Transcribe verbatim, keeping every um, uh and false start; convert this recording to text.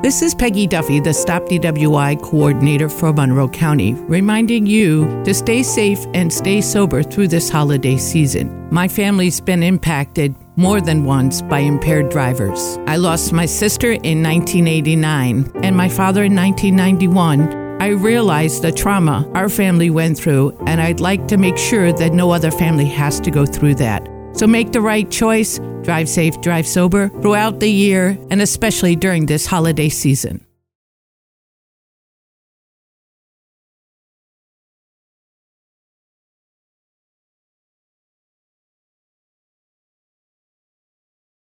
This is Peggy Duffy, the Stop D W I coordinator for Monroe County, reminding you to stay safe and stay sober through this holiday season. My family's been impacted more than once by impaired drivers. I lost my sister in nineteen eighty-nine and my father in nineteen ninety-one. I realized the trauma our family went through, and I'd like to make sure that no other family has to go through that. So make the right choice, drive safe, drive sober throughout the year, and especially during this holiday season.